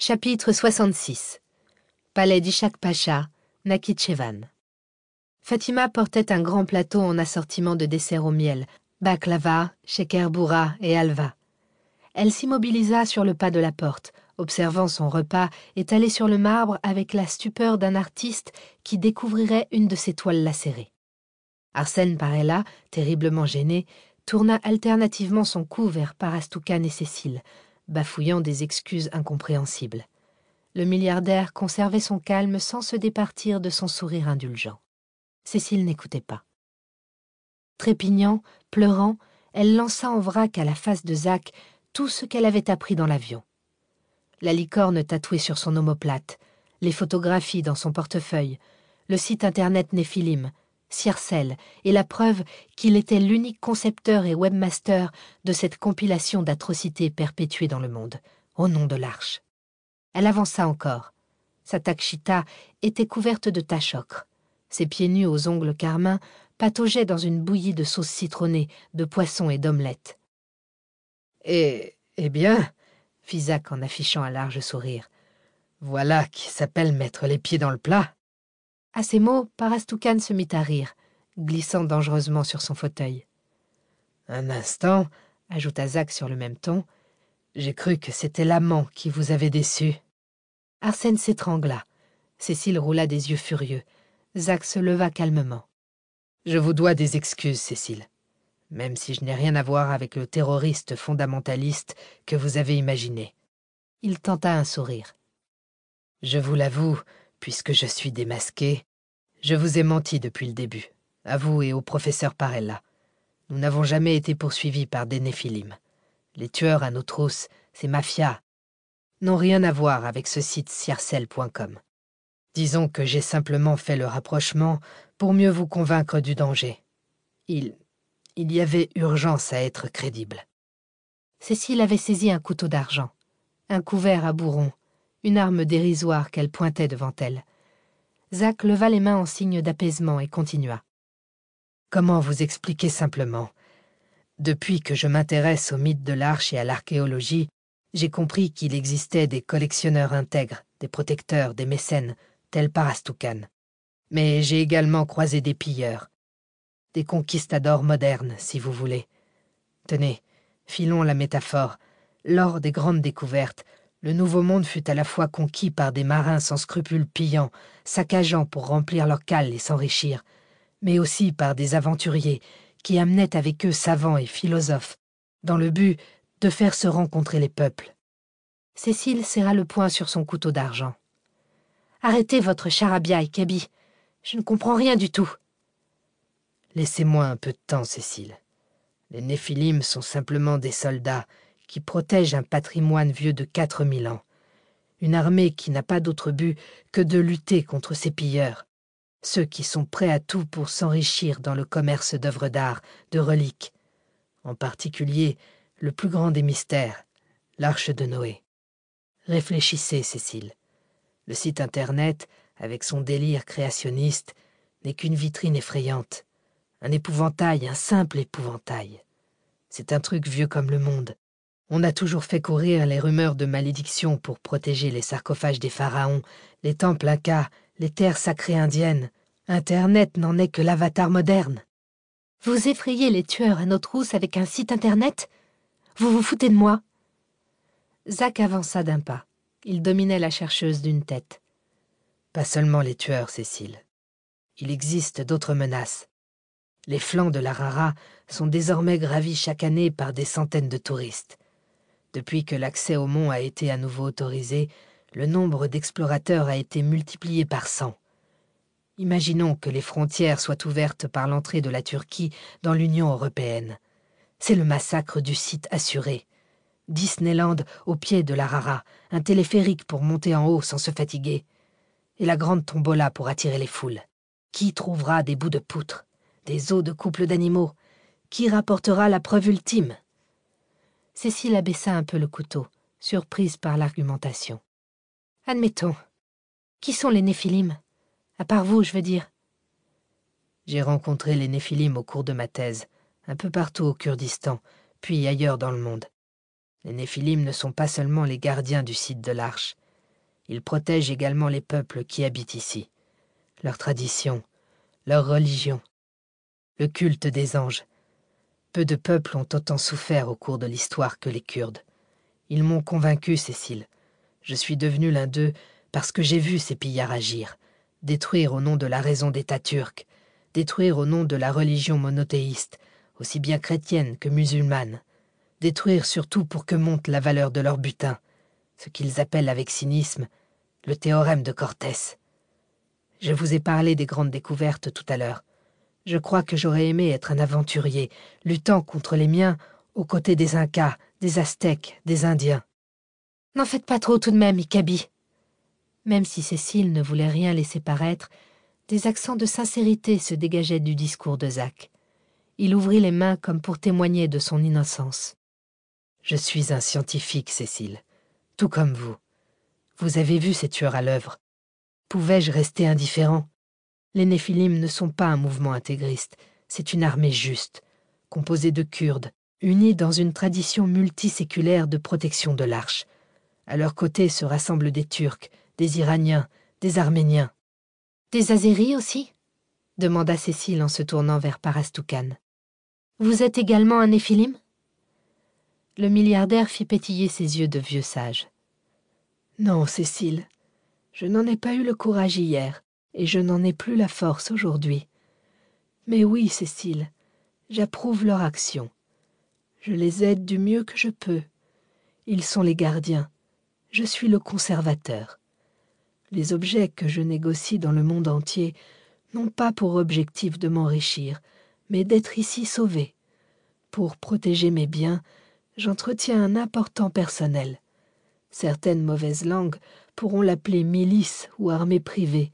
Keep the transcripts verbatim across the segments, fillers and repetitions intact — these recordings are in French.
Chapitre soixante-six. Palais d'Ishak Pacha, Nakhitchevan. Fatima portait un grand plateau en assortiment de desserts au miel, baklava, shekerboura et halva. Elle s'immobilisa sur le pas de la porte, observant son repas étalé sur le marbre avec la stupeur d'un artiste qui découvrirait une de ses toiles lacérées. Arsène Parella, terriblement gêné, tourna alternativement son cou vers Parastoukan et Cécile, bafouillant des excuses incompréhensibles. Le milliardaire conservait son calme sans se départir de son sourire indulgent. Cécile n'écoutait pas. Trépignant, pleurant, elle lança en vrac à la face de Zach tout ce qu'elle avait appris dans l'avion. La licorne tatouée sur son omoplate, les photographies dans son portefeuille, le site internet Néphilim, Siercel et la preuve qu'il était l'unique concepteur et webmaster de cette compilation d'atrocités perpétuées dans le monde, au nom de l'Arche. Elle avança encore. Sa takshita était couverte de taches ocre. Ses pieds nus aux ongles carmins pataugeaient dans une bouillie de sauce citronnée, de poisson et d'omelette. « Eh, eh bien, fit Zach en affichant un large sourire, voilà qui s'appelle mettre les pieds dans le plat. » À ces mots, Parastoukan se mit à rire, glissant dangereusement sur son fauteuil. « Un instant, » ajouta Zach sur le même ton, « j'ai cru que c'était l'amant qui vous avait déçu. » Arsène s'étrangla. Cécile roula des yeux furieux. Zach se leva calmement. « Je vous dois des excuses, Cécile, même si je n'ai rien à voir avec le terroriste fondamentaliste que vous avez imaginé. » Il tenta un sourire. « Je vous l'avoue, puisque je suis démasqué, je vous ai menti depuis le début, à vous et au professeur Parella. Nous n'avons jamais été poursuivis par des néphilim. Les tueurs à nos trousses, ces mafias, n'ont rien à voir avec ce site siercel point com. Disons que j'ai simplement fait le rapprochement pour mieux vous convaincre du danger. Il... il y avait urgence à être crédible. » Cécile avait saisi un couteau d'argent, un couvert à bourron, une arme dérisoire qu'elle pointait devant elle. Zach leva les mains en signe d'apaisement et continua. « Comment vous expliquer simplement ? Depuis que je m'intéresse au mythe de l'Arche et à l'archéologie, j'ai compris qu'il existait des collectionneurs intègres, des protecteurs, des mécènes, tels Parastoukan. Mais j'ai également croisé des pilleurs, des conquistadors modernes, si vous voulez. Tenez, filons la métaphore. Lors des grandes découvertes, le Nouveau Monde fut à la fois conquis par des marins sans scrupules pillants, saccageant pour remplir leurs cales et s'enrichir, mais aussi par des aventuriers qui amenaient avec eux savants et philosophes, dans le but de faire se rencontrer les peuples. » Cécile serra le poing sur son couteau d'argent. « Arrêtez votre charabia, Kaby. Je ne comprends rien du tout. » « Laissez-moi un peu de temps, Cécile. Les néphilim sont simplement des soldats qui protègent un patrimoine vieux de quatre mille ans. Une armée qui n'a pas d'autre but que de lutter contre ces pilleurs, ceux qui sont prêts à tout pour s'enrichir dans le commerce d'œuvres d'art, de reliques. En particulier, le plus grand des mystères, l'Arche de Noé. Réfléchissez, Cécile. Le site internet, avec son délire créationniste, n'est qu'une vitrine effrayante. Un épouvantail, un simple épouvantail. C'est un truc vieux comme le monde. On a toujours fait courir les rumeurs de malédiction pour protéger les sarcophages des pharaons, les temples incas, les terres sacrées indiennes. Internet n'en est que l'avatar moderne. Vous effrayez les tueurs à nos trousses avec un site internet ? Vous vous foutez de moi ? Zach avança d'un pas. Il dominait la chercheuse d'une tête. Pas seulement les tueurs, Cécile. Il existe d'autres menaces. Les flancs de l'Arara sont désormais gravis chaque année par des centaines de touristes. Depuis que l'accès au mont a été à nouveau autorisé, le nombre d'explorateurs a été multiplié par cent. Imaginons que les frontières soient ouvertes par l'entrée de la Turquie dans l'Union européenne. C'est le massacre du site assuré. Disneyland au pied de l'Arara, un téléphérique pour monter en haut sans se fatiguer. Et la grande tombola pour attirer les foules. Qui trouvera des bouts de poutre, des os de couples d'animaux? Qui rapportera la preuve ultime? Cécile abaissa un peu le couteau, surprise par l'argumentation. « Admettons. Qui sont les néphilim? À part vous, je veux dire. » J'ai rencontré les néphilim au cours de ma thèse, un peu partout au Kurdistan, puis ailleurs dans le monde. Les néphilim ne sont pas seulement les gardiens du site de l'Arche, Il protège également les peuples qui habitent ici, leurs traditions, leur religion, le culte des anges. Peu de peuples ont autant souffert au cours de l'histoire que les Kurdes. Ils m'ont convaincu, Cécile. Je suis devenu l'un d'eux parce que j'ai vu ces pillards agir, détruire au nom de la raison d'État turc, détruire au nom de la religion monothéiste, aussi bien chrétienne que musulmane, détruire surtout pour que monte la valeur de leur butin, ce qu'ils appellent avec cynisme le théorème de Cortés. Je vous ai parlé des grandes découvertes tout à l'heure. Je crois que j'aurais aimé être un aventurier, luttant contre les miens, aux côtés des Incas, des Aztèques, des Indiens. N'en faites pas trop tout de même, Ikabi. Même si Cécile ne voulait rien laisser paraître, des accents de sincérité se dégageaient du discours de Zach. Il ouvrit les mains comme pour témoigner de son innocence. « Je suis un scientifique, Cécile, tout comme vous. Vous avez vu ces tueurs à l'œuvre. Pouvais-je rester indifférent ? Les Néphilim ne sont pas un mouvement intégriste, c'est une armée juste, composée de Kurdes, unis dans une tradition multiséculaire de protection de l'Arche. À leur côté se rassemblent des Turcs, des Iraniens, des Arméniens. « Des Azéris aussi ?» demanda Cécile en se tournant vers Parastoukan. « Vous êtes également un Néphilim ?» Le milliardaire fit pétiller ses yeux de vieux sage. « Non, Cécile, je n'en ai pas eu le courage hier, et je n'en ai plus la force aujourd'hui. Mais oui, Cécile, j'approuve leur action. Je les aide du mieux que je peux. Ils sont les gardiens. Je suis le conservateur. Les objets que je négocie dans le monde entier n'ont pas pour objectif de m'enrichir, mais d'être ici sauvé. Pour protéger mes biens, j'entretiens un important personnel. Certaines mauvaises langues pourront l'appeler milice ou armée privée.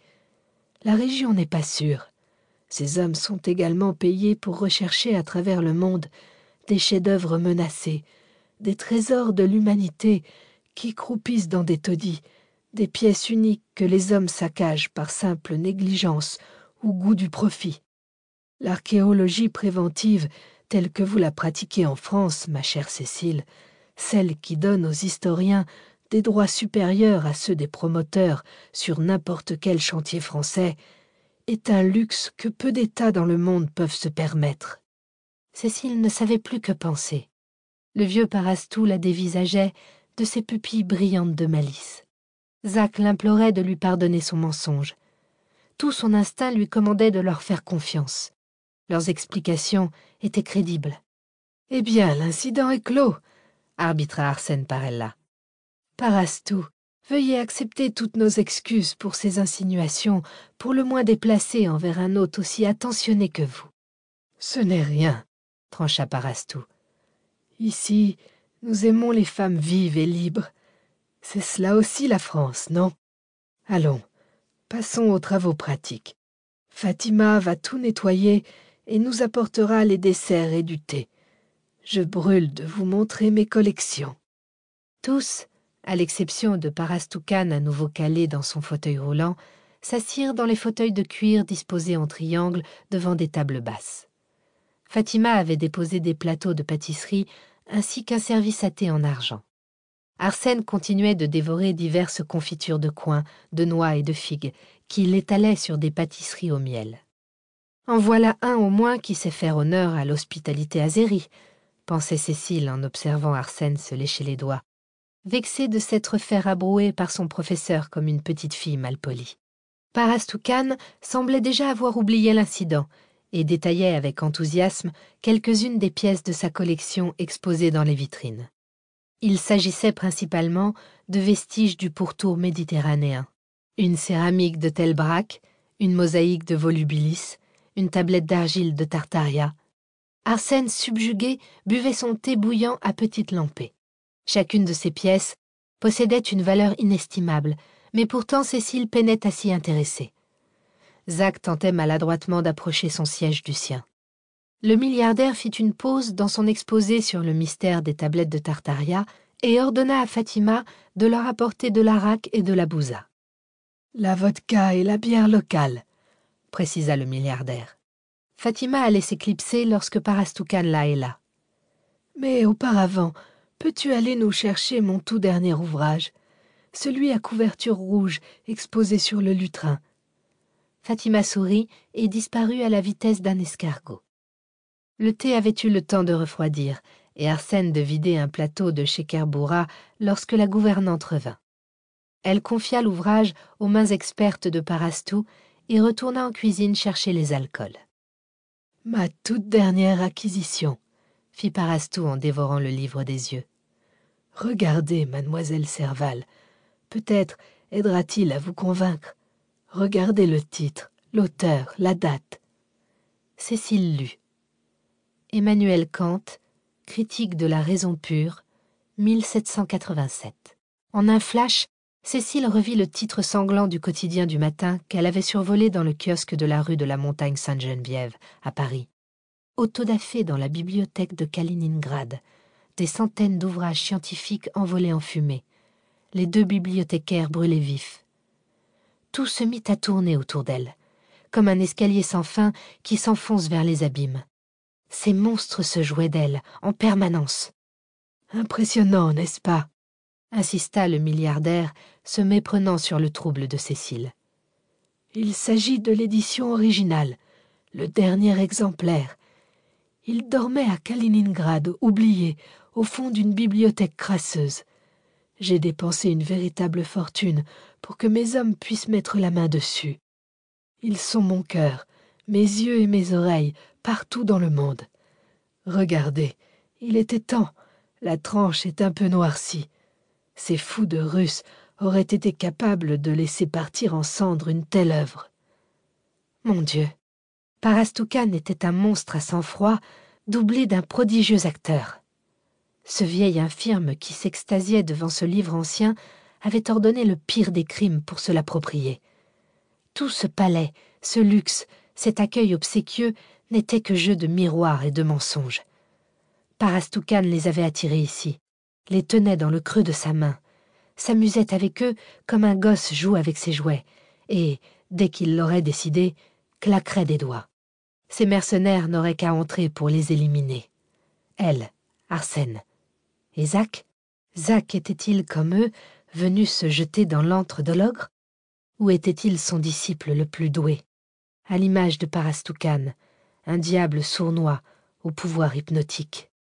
La région n'est pas sûre. Ces hommes sont également payés pour rechercher à travers le monde des chefs-d'œuvre menacés, des trésors de l'humanité qui croupissent dans des taudis, des pièces uniques que les hommes saccagent par simple négligence ou goût du profit. L'archéologie préventive, telle que vous la pratiquez en France, ma chère Cécile, celle qui donne aux historiens des droits supérieurs à ceux des promoteurs sur n'importe quel chantier français, est un luxe que peu d'États dans le monde peuvent se permettre. Cécile ne savait plus que penser. Le vieux Parastou la dévisageait de ses pupilles brillantes de malice. Zach l'implorait de lui pardonner son mensonge. Tout son instinct lui commandait de leur faire confiance. Leurs explications étaient crédibles. « Eh bien, l'incident est clos, » arbitra Arsène Parella. « Parastou, veuillez accepter toutes nos excuses pour ces insinuations, pour le moins déplacées envers un hôte aussi attentionné que vous. »« Ce n'est rien, » trancha Parastou. « Ici, nous aimons les femmes vives et libres. C'est cela aussi la France, non ? Allons, passons aux travaux pratiques. Fatima va tout nettoyer et nous apportera les desserts et du thé. Je brûle de vous montrer mes collections. » Tous, à l'exception de Parastoukan à nouveau calé dans son fauteuil roulant, s'assirent dans les fauteuils de cuir disposés en triangle devant des tables basses. Fatima avait déposé des plateaux de pâtisserie ainsi qu'un service à thé en argent. Arsène continuait de dévorer diverses confitures de coing, de noix et de figues, qu'il étalait sur des pâtisseries au miel. « En voilà un au moins qui sait faire honneur à l'hospitalité azérie, » pensait Cécile en observant Arsène se lécher les doigts, vexée de s'être fait rabrouer par son professeur comme une petite fille malpolie. Parastoukan semblait déjà avoir oublié l'incident et détaillait avec enthousiasme quelques-unes des pièces de sa collection exposées dans les vitrines. Il s'agissait principalement de vestiges du pourtour méditerranéen. Une céramique de Tel Brak, une mosaïque de Volubilis, une tablette d'argile de Tartaria. Arsène, subjugué, buvait son thé bouillant à petite lampée. Chacune de ces pièces possédait une valeur inestimable, mais pourtant Cécile peinait à s'y intéresser. Zach tentait maladroitement d'approcher son siège du sien. Le milliardaire fit une pause dans son exposé sur le mystère des tablettes de Tartaria et ordonna à Fatima de leur apporter de l'arak et de la bouza. « La vodka et la bière locale », précisa le milliardaire. Fatima allait s'éclipser lorsque Parastoukan la héla. « Mais auparavant, peux-tu aller nous chercher mon tout dernier ouvrage ? celui à couverture rouge exposé sur le lutrin. » Fatima sourit et disparut à la vitesse d'un escargot. Le thé avait eu le temps de refroidir, et Arsène de vider un plateau de Shekerboura lorsque la gouvernante revint. Elle confia l'ouvrage aux mains expertes de Parastou et retourna en cuisine chercher les alcools. « Ma toute dernière acquisition, » fit Parastou en dévorant le livre des yeux. « Regardez, mademoiselle Serval, peut-être aidera-t-il à vous convaincre. Regardez le titre, l'auteur, la date. » Cécile lut. Emmanuel Kant, Critique de la raison pure, mille sept cent quatre-vingt-sept. En un flash, Cécile revit le titre sanglant du quotidien du matin qu'elle avait survolé dans le kiosque de la rue de la Montagne-Sainte-Geneviève, à Paris. Autodafé dans la bibliothèque de Kaliningrad, des centaines d'ouvrages scientifiques envolés en fumée, les deux bibliothécaires brûlés vifs. Tout se mit à tourner autour d'elle, comme un escalier sans fin qui s'enfonce vers les abîmes. Ces monstres se jouaient d'elle, en permanence. « Impressionnant, n'est-ce pas ?» insista le milliardaire, se méprenant sur le trouble de Cécile. « Il s'agit de l'édition originale, le dernier exemplaire. Il dormait à Kaliningrad, oublié, au fond d'une bibliothèque crasseuse. J'ai dépensé une véritable fortune pour que mes hommes puissent mettre la main dessus. Ils sont mon cœur, mes yeux et mes oreilles, partout dans le monde. Regardez, il était temps, la tranche est un peu noircie. Ces fous de Russes auraient été capables de laisser partir en cendres une telle œuvre. » Mon Dieu, Parastoukhan était un monstre à sang-froid, doublé d'un prodigieux acteur. Ce vieil infirme qui s'extasiait devant ce livre ancien avait ordonné le pire des crimes pour se l'approprier. Tout ce palais, ce luxe, cet accueil obséquieux n'était que jeu de miroirs et de mensonges. Parastoukhan les avait attirés ici, les tenait dans le creux de sa main, s'amusait avec eux comme un gosse joue avec ses jouets, et, dès qu'il l'aurait décidé, claquerait des doigts. Ces mercenaires n'auraient qu'à entrer pour les éliminer. Elle, Arsène. Et Zach? Zach était-il, comme eux, venu se jeter dans l'antre de l'ogre? Ou était-il son disciple le plus doué, à l'image de Parastoukhan, un diable sournois au pouvoir hypnotique?